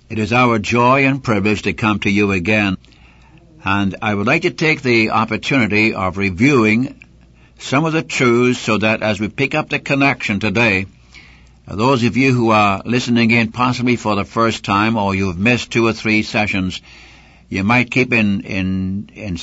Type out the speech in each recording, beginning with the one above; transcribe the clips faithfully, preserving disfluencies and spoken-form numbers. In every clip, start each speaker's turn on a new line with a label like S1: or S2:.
S1: It is our joy and privilege to come to you again, and I would like to take the opportunity of reviewing some of the truths so that as we pick up the connection today, those of you who are listening in possibly for the first time or you've missed two or three sessions, you might keep in, in, in,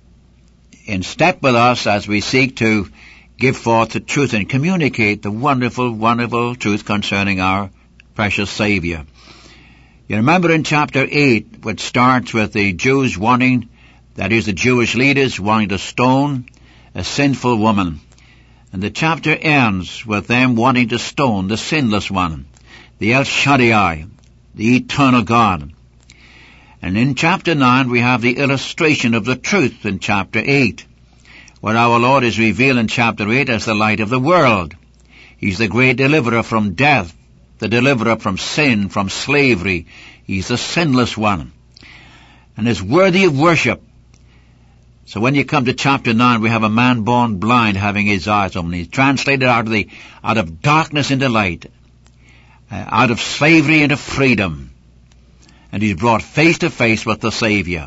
S1: in step with us as we seek to give forth the truth and communicate the wonderful, wonderful truth concerning our precious Savior. You remember in chapter eight, which starts with the Jews wanting, that is the Jewish leaders wanting to stone a sinful woman. And the chapter ends with them wanting to stone the sinless one, the El Shaddai, the eternal God. And in chapter nine we have the illustration of the truth in chapter eight, where our Lord is revealed in chapter eight as the light of the world. He's the great deliverer from death, the deliverer from sin, from slavery. He's the sinless one, and is worthy of worship. So when you come to chapter nine, we have a man born blind having his eyes opened. He's translated out of the out of darkness into light, uh, out of slavery into freedom, and he's brought face to face with the Savior.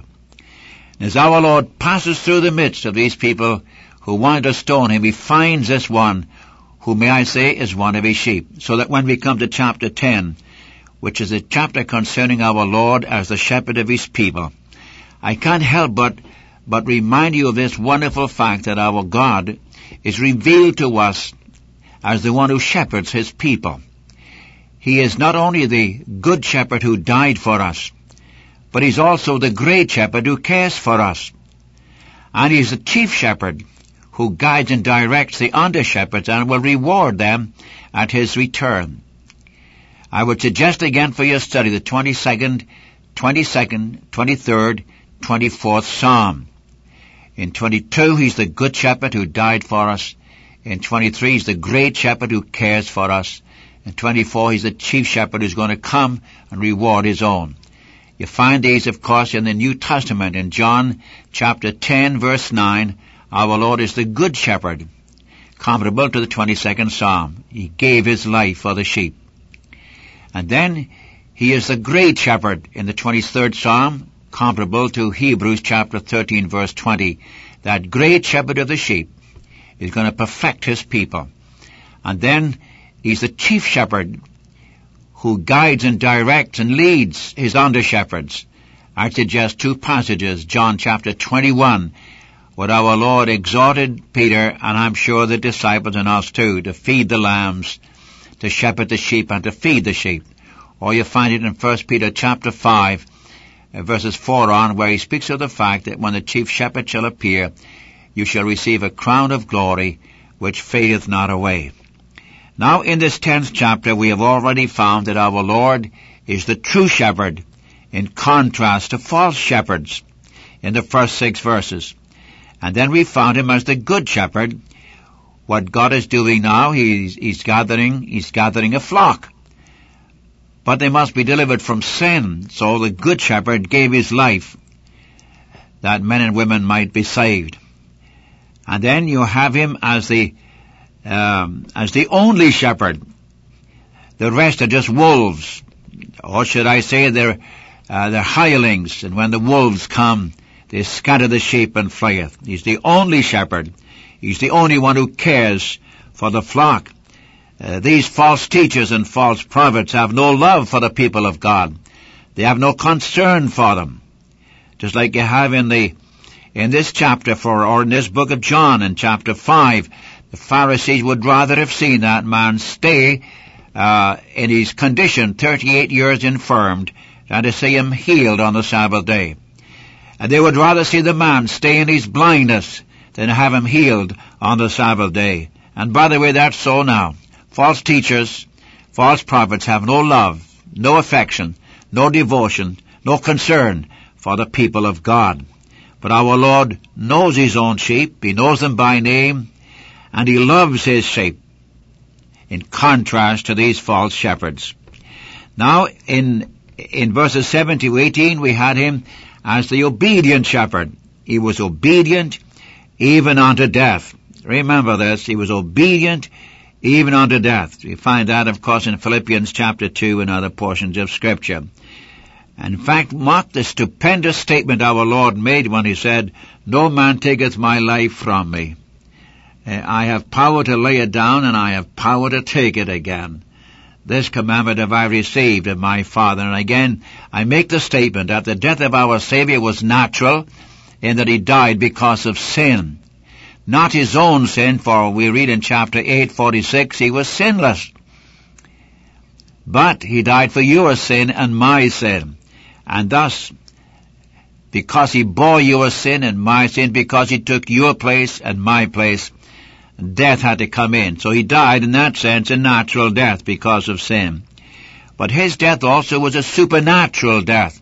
S1: As our Lord passes through the midst of these people who want to stone him, he finds this one who, may I say, is one of his sheep. So that when we come to chapter ten, which is a chapter concerning our Lord as the shepherd of his people, I can't help but, but remind you of this wonderful fact that our God is revealed to us as the one who shepherds his people. He is not only the good shepherd who died for us, but he's also the great shepherd who cares for us. And he's the chief shepherd who guides and directs the under-shepherds and will reward them at his return. I would suggest again for your study the twenty-second, twenty-second, twenty-third, twenty-fourth Psalm. In twenty-two, he's the good shepherd who died for us. In twenty-three, he's the great shepherd who cares for us. In twenty-four, he's the chief shepherd who's going to come and reward his own. You find these, of course, in the New Testament. In John chapter ten, verse nine, our Lord is the good shepherd, comparable to the twenty-second Psalm. He gave his life for the sheep. And then he is the great shepherd in the twenty-third Psalm, comparable to Hebrews chapter thirteen, verse twenty. That great shepherd of the sheep is going to perfect his people. And then he's the chief shepherd who guides and directs and leads his under-shepherds. I suggest two passages, John chapter twenty-one, where our Lord exhorted Peter, and I'm sure the disciples and us too, to feed the lambs, to shepherd the sheep, and to feed the sheep. Or you find it in First Peter chapter five, verses four on, where he speaks of the fact that when the chief shepherd shall appear, you shall receive a crown of glory which fadeth not away. Now in this tenth chapter we have already found that our Lord is the true shepherd, in contrast to false shepherds in the first six verses. And then we found him as the good shepherd. What God is doing now, he's, he's gathering, he's gathering a flock. But they must be delivered from sin. So the good shepherd gave his life that men and women might be saved. And then you have him as the um, as the only shepherd. The rest are just wolves, or should I say they're uh, they're hirelings. And when the wolves come, they scatter the sheep and flieth. He's the only shepherd. He's the only one who cares for the flock. Uh, these false teachers and false prophets have no love for the people of God. They have no concern for them. Just like you have in the in this chapter for, or in this book of John in chapter five, the Pharisees would rather have seen that man stay uh, in his condition, thirty-eight years infirmed, than to see him healed on the Sabbath day. And they would rather see the man stay in his blindness than have him healed on the Sabbath day. And by the way, that's so now. False teachers, false prophets have no love, no affection, no devotion, no concern for the people of God. But our Lord knows his own sheep, he knows them by name, and he loves his sheep, in contrast to these false shepherds. Now, in in verses seven to eighteen, we had him as the obedient shepherd. He was obedient even unto death. Remember this, he was obedient even unto death. We find that, of course, in Philippians chapter two and other portions of Scripture. In fact, mark the stupendous statement our Lord made when he said, "No man taketh my life from me. I have power to lay it down, and I have power to take it again. This commandment have I received of my Father." And again, I make the statement that the death of our Savior was natural, in that he died because of sin. Not his own sin, for we read in chapter eight, forty-six, he was sinless. But he died for your sin and my sin. And thus, because he bore your sin and my sin, because he took your place and my place, death had to come in. So he died in that sense a natural death because of sin. But his death also was a supernatural death,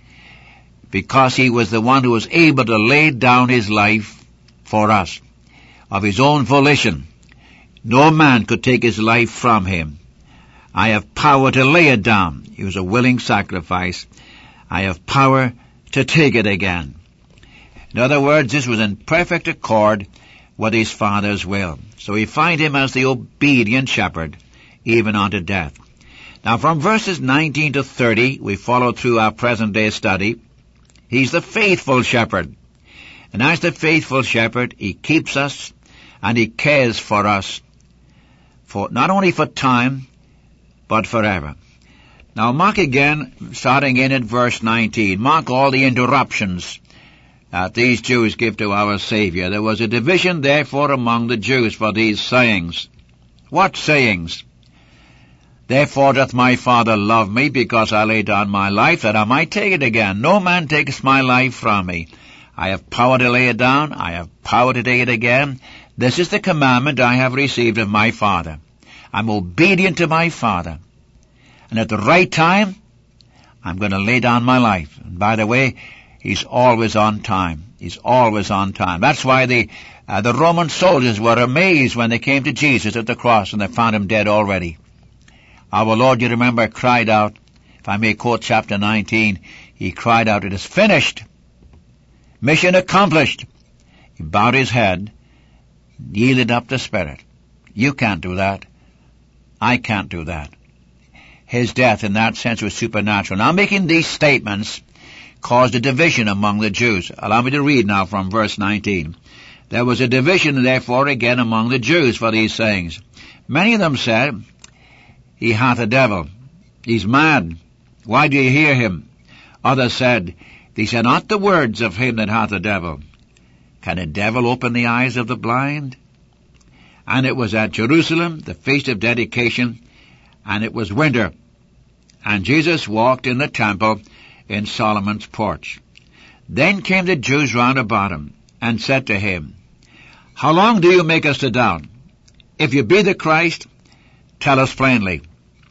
S1: because he was the one who was able to lay down his life for us, of his own volition. No man could take his life from him. I have power to lay it down. He was a willing sacrifice. I have power to take it again. In other words, this was in perfect accord with his Father's will. So we find him as the obedient shepherd, even unto death. Now from verses nineteen to thirty, we follow through our present day study. He's the faithful shepherd. And as the faithful shepherd, he keeps us and he cares for us, for not only for time, but forever. Now mark again, starting in at verse nineteen, mark all the interruptions that these Jews give to our Savior. There was a division therefore among the Jews for these sayings. What sayings? Therefore doth my Father love me, because I lay down my life, that I might take it again. No man taketh my life from me. I have power to lay it down. I have power to take it again. This is the commandment I have received of my Father. I'm obedient to my Father. And at the right time, I'm going to lay down my life. And by the way, he's always on time. He's always on time. That's why the uh, the Roman soldiers were amazed when they came to Jesus at the cross and they found him dead already. Our Lord, you remember, cried out, if I may quote chapter nineteen, he cried out, "It is finished. Mission accomplished." He bowed his head, yielded up the Spirit. You can't do that. I can't do that. His death in that sense was supernatural. Now making these statements caused a division among the Jews. Allow me to read now from verse nineteen. There was a division therefore again among the Jews for these sayings. Many of them said, "He hath a devil. He's mad. Why do you hear him?" Others said, "These are not the words of him that hath a devil. Can a devil open the eyes of the blind?" And it was at Jerusalem, the feast of dedication, and it was winter. And Jesus walked in the temple in Solomon's porch. Then came the Jews round about him, and said to him, "How long do you make us to doubt? If you be the Christ, tell us plainly."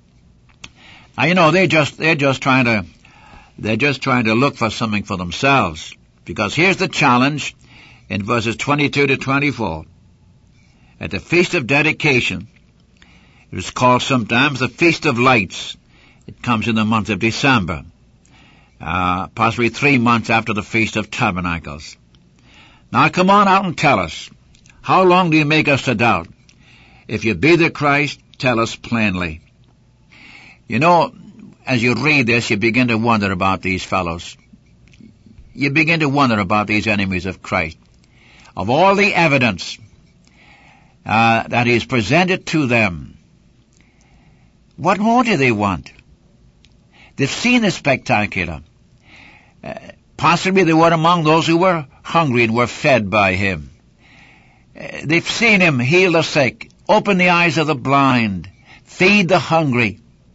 S1: Now, you know, they just, they're just trying to, they're just trying to look for something for themselves. Because here's the challenge in verses twenty-two to twenty-four. At the Feast of Dedication, it was called sometimes the Feast of Lights. It comes in the month of December, uh, possibly three months after the Feast of Tabernacles. Now come on out and tell us, how long do you make us to doubt? If you be the Christ, tell us plainly. You know, as you read this, you begin to wonder about these fellows. You begin to wonder about these enemies of Christ. Of all the evidence uh, that is presented to them, what more do they want? They've seen the spectacular. Uh, possibly they were among those who were hungry and were fed by him. Uh, they've seen him heal the sick, open the eyes of the blind, feed the hungry.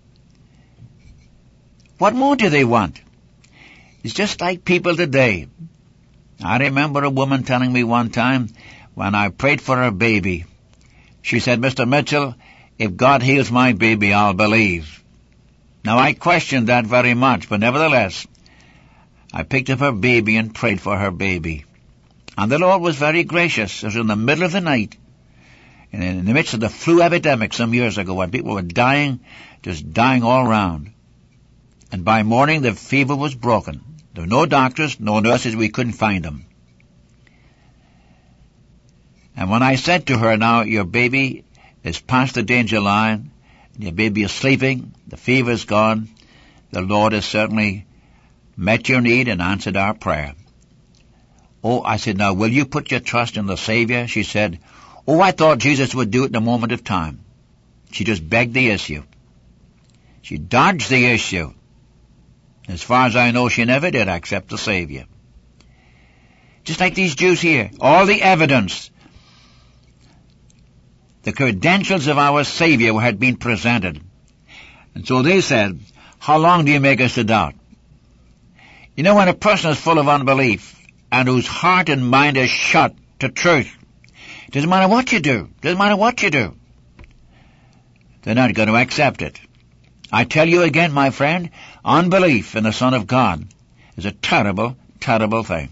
S1: What more do they want? It's just like people today. I remember a woman telling me one time when I prayed for her baby. She said, "Mister Mitchell, if God heals my baby, I'll believe." Now I questioned that very much, but nevertheless, I picked up her baby and prayed for her baby. And the Lord was very gracious. It was in the middle of the night, and in the midst of the flu epidemic some years ago, when people were dying, just dying all around. And by morning the fever was broken. There were no doctors, no nurses, we couldn't find them. And when I said to her, "Now your baby is past the danger line, and your baby is sleeping, the fever is gone," the Lord has certainly met your need and answered our prayer. Oh, I said, now will you put your trust in the Savior? She said, oh, I thought Jesus would do it in a moment of time. She just begged the issue. She dodged the issue. As far as I know, she never did accept the Savior. Just like these Jews here, all the evidence, the credentials of our Savior had been presented. And so they said, how long do you make us to doubt? You know, when a person is full of unbelief and whose heart and mind is shut to truth, it doesn't matter what you do. It doesn't matter what you do. They're not going to accept it. I tell you again, my friend, unbelief in the Son of God is a terrible, terrible thing.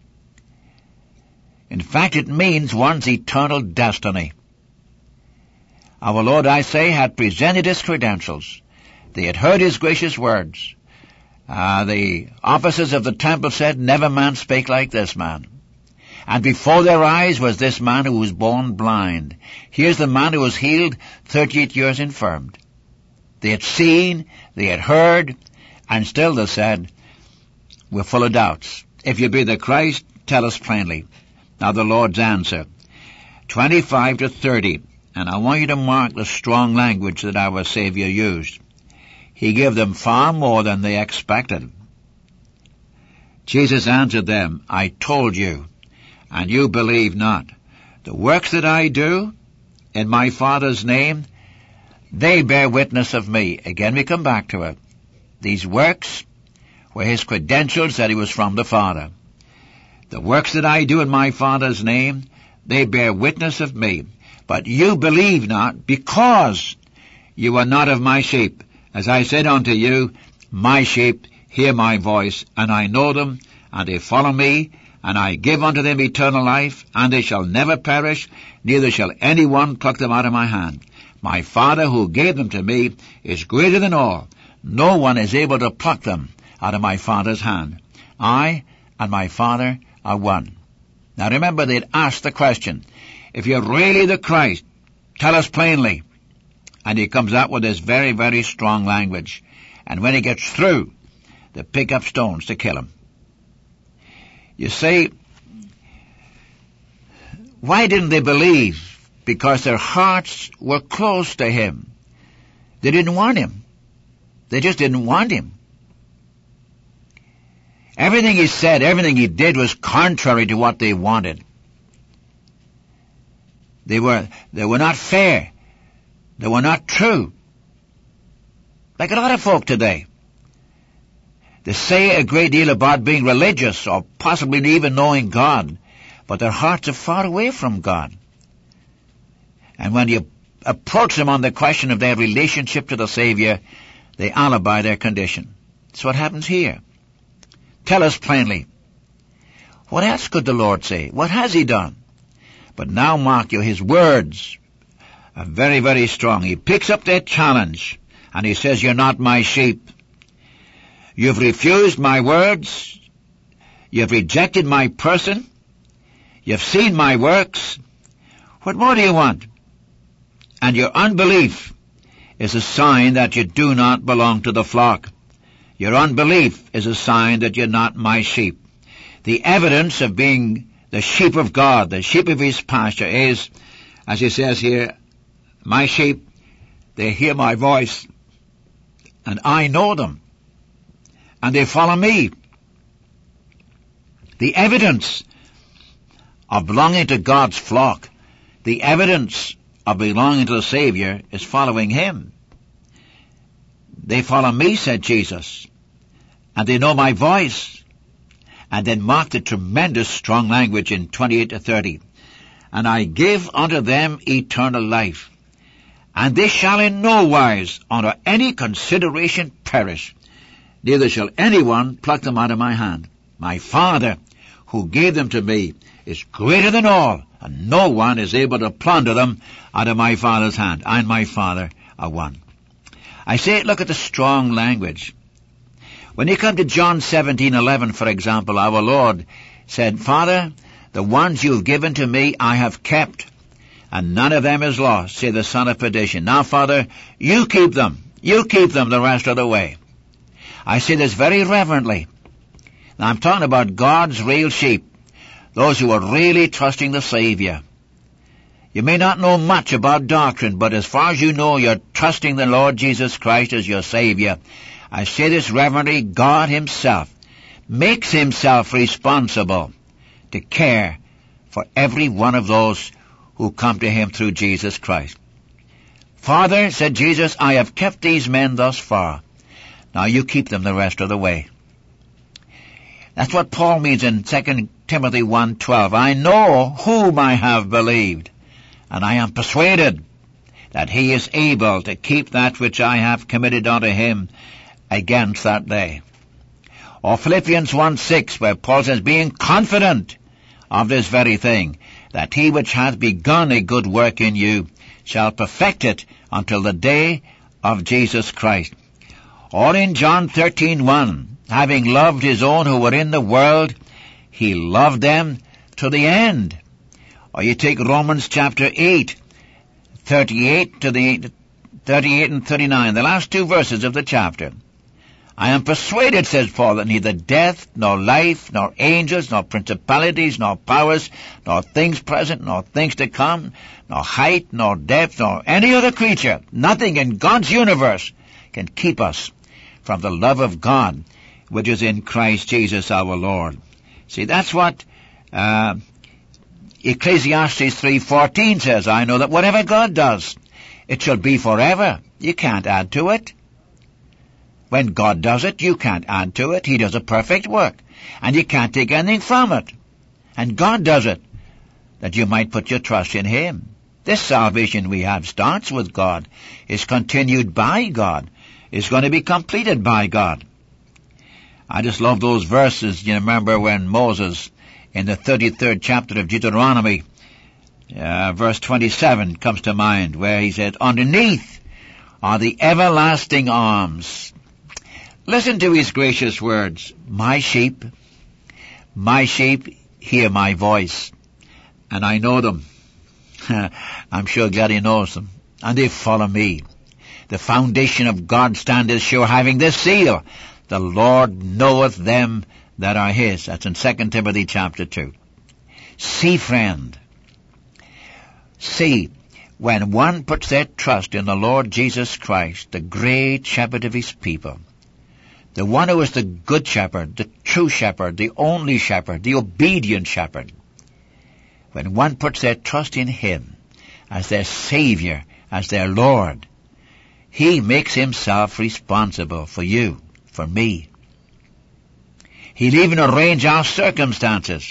S1: In fact, it means one's eternal destiny. Our Lord, I say, had presented His credentials. They had heard His gracious words. Uh, the officers of the temple said, never man spake like this man. And before their eyes was this man who was born blind. Here's the man who was healed, thirty-eight years infirmed. They had seen, they had heard, and still they said, we're full of doubts. If you be the Christ, tell us plainly. Now the Lord's answer, twenty-five to thirty, and I want you to mark the strong language that our Savior used. He gave them far more than they expected. Jesus answered them, I told you, and you believe not. The works that I do in my Father's name, they bear witness of me. Again we come back to it. These works were His credentials that He was from the Father. The works that I do in my Father's name, they bear witness of me. But you believe not, because you are not of my sheep. As I said unto you, my sheep hear my voice, and I know them, and they follow me, and I give unto them eternal life, and they shall never perish, neither shall any one pluck them out of my hand. My Father who gave them to me is greater than all. No one is able to pluck them out of my Father's hand. I and my Father are one. Now remember, they'd asked the question, if you're really the Christ, tell us plainly. And He comes out with this very, very strong language. And when He gets through, they pick up stones to kill Him. You see, why didn't they believe? Because their hearts were close to Him. They didn't want Him. They just didn't want Him. Everything He said, everything He did was contrary to what they wanted. They were, they were not fair. They were not true. Like a lot of folk today. They say a great deal about being religious or possibly even knowing God, but their hearts are far away from God. And when you approach them on the question of their relationship to the Savior, they alibi their condition. That's what happens here. Tell us plainly. What else could the Lord say? What has He done? But now mark you, His words are very, very strong. He picks up that challenge, and He says, you're not my sheep. You've refused my words. You've rejected my person. You've seen my works. What more do you want? And your unbelief is a sign that you do not belong to the flock. Your unbelief is a sign that you're not my sheep. The evidence of being the sheep of God, the sheep of His pasture, is, as He says here, my sheep, they hear my voice, and I know them, and they follow me. The evidence of belonging to God's flock, the evidence of belonging to the Savior, is following Him. They follow me, said Jesus, and they know my voice. And then mark the tremendous strong language in twenty-eight to thirty. And I give unto them eternal life, and they shall in no wise under any consideration perish, neither shall anyone pluck them out of my hand. My Father, who gave them to me, is greater than all, and no one is able to plunder them out of my Father's hand. I and my Father are one. I say, look at the strong language. When you come to John seventeen eleven, for example, our Lord said, Father, the ones you've given to me I have kept, and none of them is lost, say the son of perdition. Now, Father, you keep them. You keep them the rest of the way. I say this very reverently. Now I'm talking about God's real sheep, those who are really trusting the Savior. You may not know much about doctrine, but as far as you know, you're trusting the Lord Jesus Christ as your Savior. I say this reverently, God Himself makes Himself responsible to care for every one of those who come to Him through Jesus Christ. Father, said Jesus, I have kept these men thus far. Now you keep them the rest of the way. That's what Paul means in Second Timothy one twelve. I know whom I have believed, and I am persuaded that He is able to keep that which I have committed unto Him against that day. Or Philippians one six, where Paul says, being confident of this very thing, that He which hath begun a good work in you shall perfect it until the day of Jesus Christ. Or in John thirteen one, having loved His own who were in the world, He loved them to the end. Or you take Romans chapter eight, thirty-eight to the thirty-eight and thirty-nine, the last two verses of the chapter. I am persuaded, says Paul, that neither death, nor life, nor angels, nor principalities, nor powers, nor things present, nor things to come, nor height, nor depth, nor any other creature, nothing in God's universe can keep us from the love of God, which is in Christ Jesus our Lord. See, that's what uh, Ecclesiastes three fourteen says. I know that whatever God does, it shall be forever. You can't add to it. When God does it, you can't add to it. He does a perfect work, and you can't take anything from it. And God does it, that you might put your trust in Him. This salvation we have starts with God, is continued by God, is going to be completed by God. I just love those verses. You remember when Moses, in the thirty-third chapter of Deuteronomy, uh, verse twenty-seven comes to mind, where he said, underneath are the everlasting arms. Listen to His gracious words. My sheep, my sheep hear my voice, and I know them. I'm sure Gladdy knows them, and they follow me. The foundation of God standeth sure, having this seal, the Lord knoweth them that are His. That's in Second Timothy chapter two. See, friend, see, when one puts their trust in the Lord Jesus Christ, the great shepherd of His people, the one who is the good shepherd, the true shepherd, the only shepherd, the obedient shepherd, when one puts their trust in Him as their Savior, as their Lord, He makes Himself responsible for you, for me. He'll even arrange our circumstances.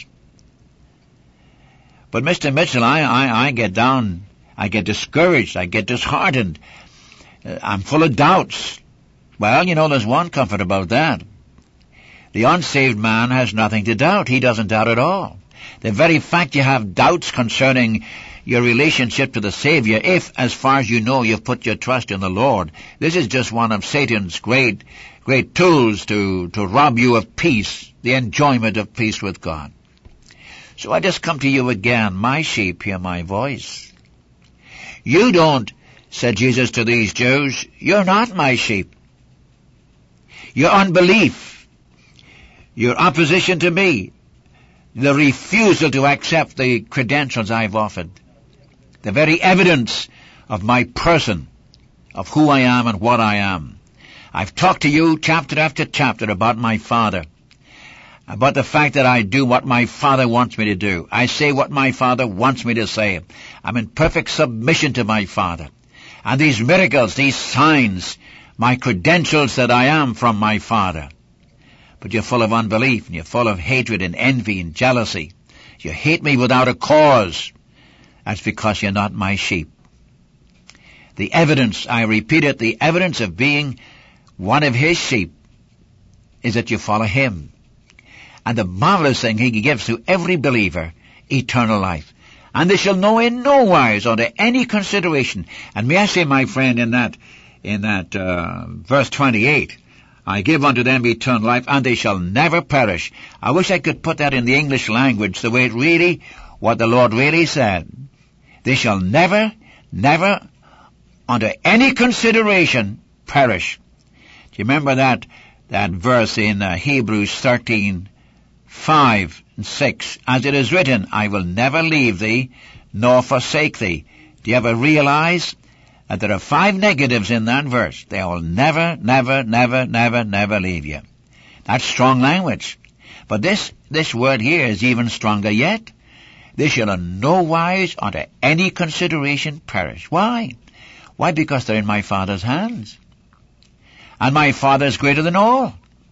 S1: But Mister Mitchell, I, I, I get down, I get discouraged, I get disheartened. Uh, I'm full of doubts. Well, you know, there's one comfort about that. The unsaved man has nothing to doubt. He doesn't doubt at all. The very fact you have doubts concerning your relationship to the Savior, if, as far as you know, you've put your trust in the Lord, this is just one of Satan's great, great tools to, to rob you of peace, the enjoyment of peace with God. So I just come to you again. My sheep hear my voice. You don't, said Jesus to these Jews, you're not my sheep. Your unbelief, your opposition to me, the refusal to accept the credentials I've offered, the very evidence of my person, of who I am and what I am. I've talked to you chapter after chapter about my Father, about the fact that I do what my Father wants me to do. I say what my Father wants me to say. I'm in perfect submission to my Father. And these miracles, these signs, my credentials that I am from my Father. But you're full of unbelief, and you're full of hatred and envy and jealousy. You hate me without a cause. That's because you're not my sheep. The evidence, I repeat it, the evidence of being one of His sheep is that you follow Him. And the marvelous thing, He gives to every believer, eternal life. And they shall know in no wise under any consideration. And may I say, my friend, in that In that uh, verse twenty-eight, I give unto them eternal life, and they shall never perish. I wish I could put that in the English language, the way it really, what the Lord really said. They shall never, never, under any consideration, perish. Do you remember that that verse in uh, Hebrews thirteen, five and six. As it is written, I will never leave thee nor forsake thee. Do you ever realize that there are five negatives in that verse? They will never, never, never, never, never leave you. That's strong language. But this, this word here is even stronger yet. They shall in no wise unto any consideration perish. Why? Why? Because they're in my Father's hands. And my Father is greater than all.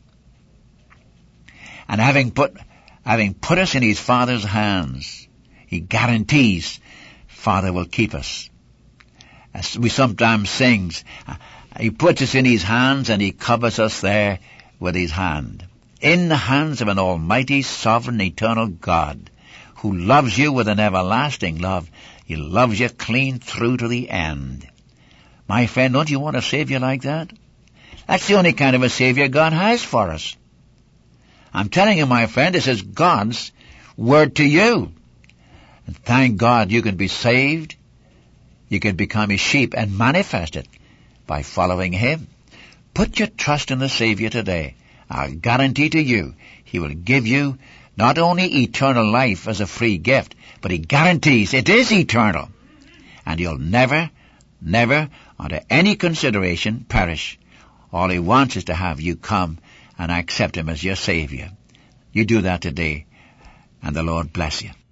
S1: And having put, having put us in His Father's hands, He guarantees Father will keep us. As we sometimes sing, He puts us in His hands and He covers us there with His hand. In the hands of an almighty, sovereign, eternal God, who loves you with an everlasting love. He loves you clean through to the end. My friend, don't you want a Savior like that? That's the only kind of a Savior God has for us. I'm telling you, my friend, this is God's word to you. And thank God you can be saved. You can become His sheep and manifest it by following Him. Put your trust in the Savior today. I'll guarantee to you, He will give you not only eternal life as a free gift, but He guarantees it is eternal. And you'll never, never, under any consideration, perish. All He wants is to have you come and accept Him as your Savior. You do that today, and the Lord bless you.